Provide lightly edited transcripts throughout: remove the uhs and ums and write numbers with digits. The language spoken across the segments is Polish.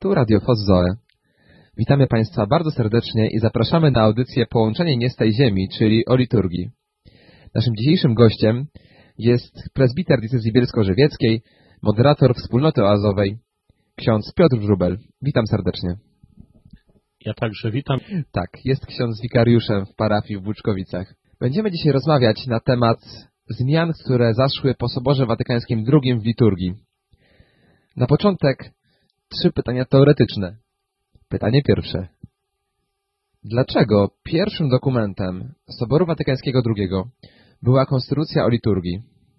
Tu Radio FOS Zoe. Witamy Państwa bardzo serdecznie i zapraszamy na audycję Połączenie Niestej Ziemi, czyli o liturgii. Naszym dzisiejszym gościem jest prezbiter diecezji bielsko-żywieckiej, moderator Wspólnoty Oazowej, ksiądz Piotr Wróbel. Witam serdecznie. Ja także witam. Tak, jest ksiądz wikariuszem w parafii w Buczkowicach. Będziemy dzisiaj rozmawiać na temat zmian, które zaszły po Soborze Watykańskim II w liturgii. Na początek 3 pytania teoretyczne. Pytanie pierwsze. Dlaczego pierwszym dokumentem Soboru Watykańskiego II była konstytucja o liturgii?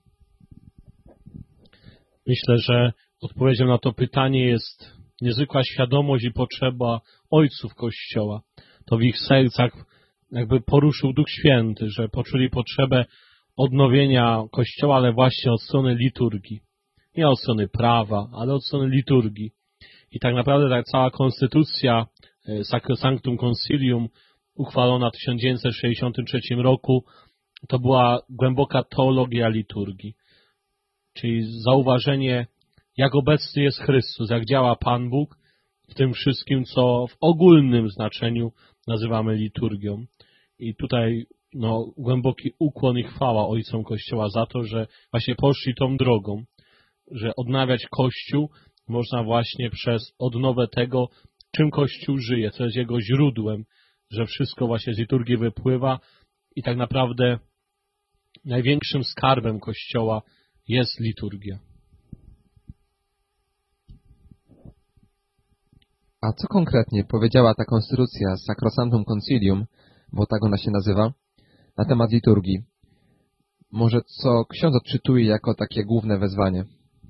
Myślę, że odpowiedzią na to pytanie jest niezwykła świadomość i potrzeba ojców Kościoła. To w ich sercach jakby poruszył Duch Święty, że poczuli potrzebę odnowienia Kościoła, ale właśnie od strony liturgii. Nie od strony prawa, ale od strony liturgii. I tak naprawdę ta cała konstytucja Sacrosanctum Concilium uchwalona w 1963 roku to była głęboka teologia liturgii. Czyli zauważenie, jak obecny jest Chrystus, jak działa Pan Bóg w tym wszystkim, co w ogólnym znaczeniu nazywamy liturgią. I tutaj głęboki ukłon i chwała ojcom Kościoła za to, że właśnie poszli tą drogą, że odnawiać Kościół można właśnie przez odnowę tego, czym Kościół żyje, co jest jego źródłem, że wszystko właśnie z liturgii wypływa i tak naprawdę największym skarbem Kościoła jest liturgia. A co konkretnie powiedziała ta konstytucja Sacrosanctum Concilium, bo tak ona się nazywa, na temat liturgii? Może co ksiądz odczytuje jako takie główne wezwanie?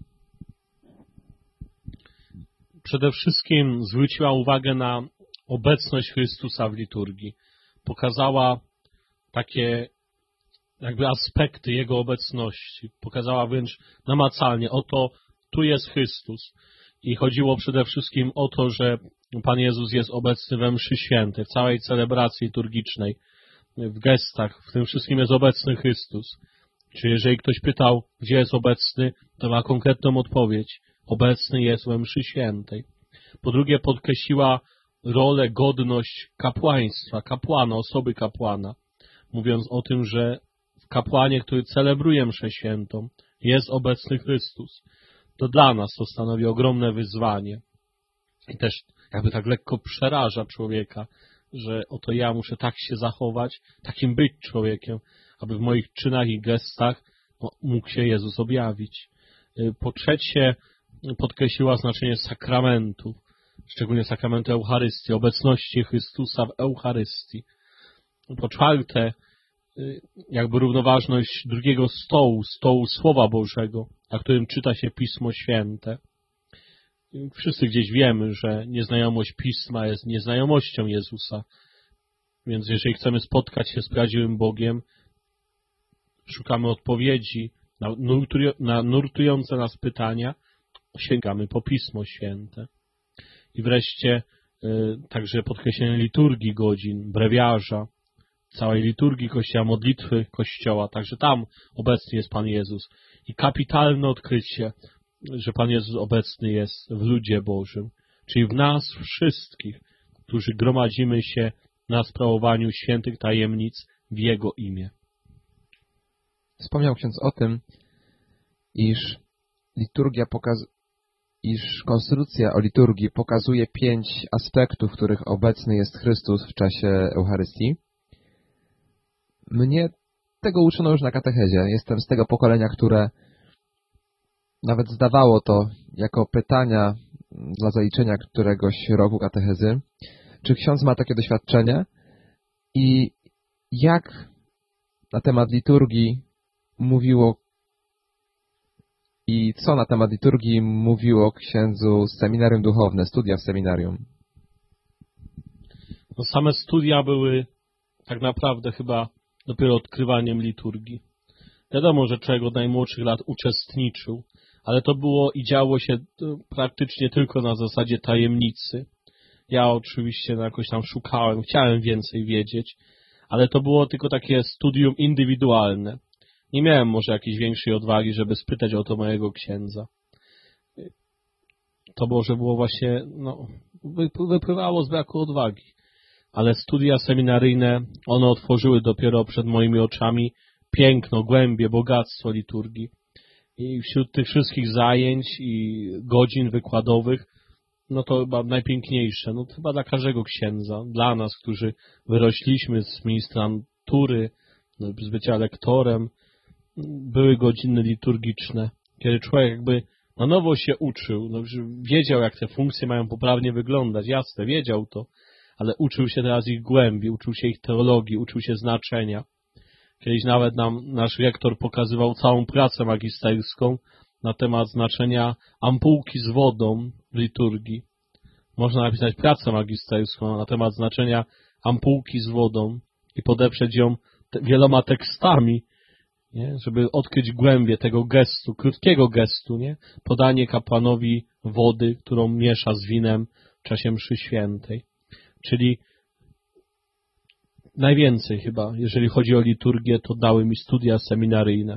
Przede wszystkim zwróciła uwagę na obecność Chrystusa w liturgii. Pokazała takie jakby aspekty Jego obecności. Pokazała wręcz namacalnie, oto tu jest Chrystus. I chodziło przede wszystkim o to, że Pan Jezus jest obecny we mszy świętej, w całej celebracji liturgicznej, w gestach, w tym wszystkim jest obecny Chrystus. Czyli jeżeli ktoś pytał, gdzie jest obecny, to ma konkretną odpowiedź. Obecny jest we mszy świętej. Po drugie, podkreśliła rolę, godność kapłaństwa, kapłana, osoby kapłana, mówiąc o tym, że w kapłanie, który celebruje mszę świętą, jest obecny Chrystus. To dla nas to stanowi ogromne wyzwanie. I też jakby tak lekko przeraża człowieka, że oto ja muszę tak się zachować, takim być człowiekiem, aby w moich czynach i gestach mógł się Jezus objawić. Po trzecie, podkreśliła znaczenie sakramentów, szczególnie sakramentu Eucharystii, obecności Chrystusa w Eucharystii. Po czwarte, jakby równoważność drugiego stołu Słowa Bożego, na którym czyta się Pismo Święte. Wszyscy gdzieś wiemy, że nieznajomość Pisma jest nieznajomością Jezusa, więc jeżeli chcemy spotkać się z prawdziwym Bogiem, szukamy odpowiedzi na nurtujące nas pytania, sięgamy po Pismo Święte. I wreszcie także podkreślenie liturgii godzin, brewiarza, całej liturgii Kościoła, modlitwy Kościoła, także tam obecny jest Pan Jezus. I kapitalne odkrycie, że Pan Jezus obecny jest w ludzie Bożym, czyli w nas wszystkich, którzy gromadzimy się na sprawowaniu świętych tajemnic w Jego imię. Wspomniał ksiądz o tym, iż konstytucja o liturgii pokazuje 5 aspektów, w których obecny jest Chrystus w czasie Eucharystii. Mnie tego uczono już na katechezie. Jestem z tego pokolenia, które nawet zdawało to jako pytania dla zaliczenia któregoś roku katechezy. Czy ksiądz ma takie doświadczenie? I jak na temat liturgii mówiło i co na temat liturgii mówiło księdzu z seminarium duchowne, studia w seminarium? Same studia były tak naprawdę chyba dopiero odkrywaniem liturgii. Wiadomo, że człowiek od najmłodszych lat uczestniczył, ale to było i działo się praktycznie tylko na zasadzie tajemnicy. Ja oczywiście jakoś tam szukałem, chciałem więcej wiedzieć, ale to było tylko takie studium indywidualne. Nie miałem może jakiejś większej odwagi, żeby spytać o to mojego księdza. to może było właśnie, wypływało z braku odwagi. Ale studia seminaryjne, one otworzyły dopiero przed moimi oczami piękno, głębie, bogactwo liturgii. I wśród tych wszystkich zajęć i godzin wykładowych, to chyba najpiękniejsze, chyba dla każdego księdza, dla nas, którzy wyrośliśmy z ministrantury, z bycia lektorem, były godziny liturgiczne, kiedy człowiek jakby na nowo się uczył, wiedział, jak te funkcje mają poprawnie wyglądać, jasne, wiedział to, ale uczył się teraz ich głębi, uczył się ich teologii, uczył się znaczenia. Kiedyś nawet nam nasz rektor pokazywał całą pracę magisterską na temat znaczenia ampułki z wodą w liturgii. Można napisać pracę magisterską na temat znaczenia ampułki z wodą i podeprzeć ją wieloma tekstami, nie? Żeby odkryć głębię tego gestu, krótkiego gestu, nie? Podanie kapłanowi wody, którą miesza z winem w czasie mszy świętej. Czyli najwięcej chyba, jeżeli chodzi o liturgię, to dały mi studia seminaryjne.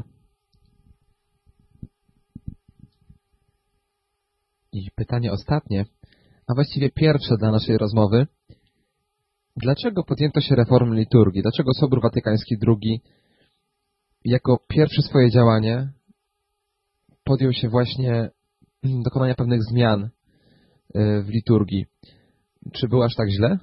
I pytanie ostatnie, a właściwie pierwsze dla naszej rozmowy. Dlaczego podjęto się reformy liturgii? Dlaczego Sobór Watykański II jako pierwsze swoje działanie podjął się właśnie dokonania pewnych zmian w liturgii? Czy było aż tak źle?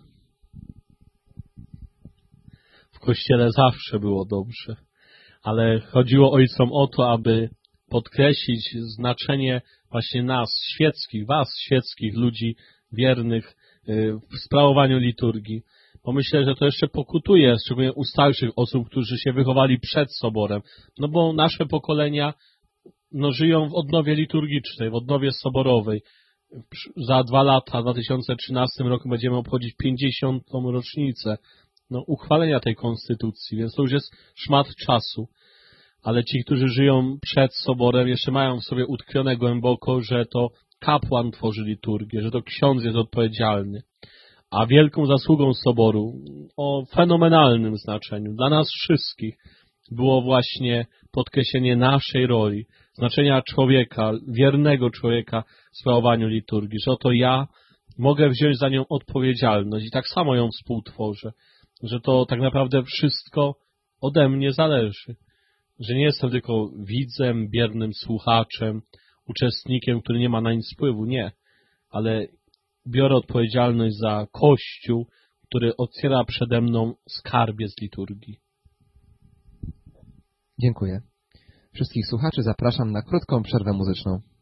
W Kościele zawsze było dobrze, ale chodziło ojcom o to, aby podkreślić znaczenie właśnie nas, świeckich, was, świeckich ludzi wiernych w sprawowaniu liturgii. Bo myślę, że to jeszcze pokutuje, szczególnie u starszych osób, którzy się wychowali przed Soborem. Bo nasze pokolenia żyją w odnowie liturgicznej, w odnowie soborowej. Za 2 lata, w 2013 roku będziemy obchodzić 50. rocznicę uchwalenia tej konstytucji, więc to już jest szmat czasu. Ale ci, którzy żyją przed Soborem, jeszcze mają w sobie utkwione głęboko, że to kapłan tworzy liturgię, że to ksiądz jest odpowiedzialny. A wielką zasługą Soboru, o fenomenalnym znaczeniu dla nas wszystkich, było właśnie podkreślenie naszej roli, znaczenia człowieka, wiernego człowieka w sprawowaniu liturgii, że oto ja mogę wziąć za nią odpowiedzialność i tak samo ją współtworzę, że to tak naprawdę wszystko ode mnie zależy, że nie jestem tylko widzem, biernym słuchaczem, uczestnikiem, który nie ma na nic wpływu, nie, ale biorę odpowiedzialność za Kościół, który otwiera przede mną skarbiec liturgii. Dziękuję. Wszystkich słuchaczy zapraszam na krótką przerwę muzyczną.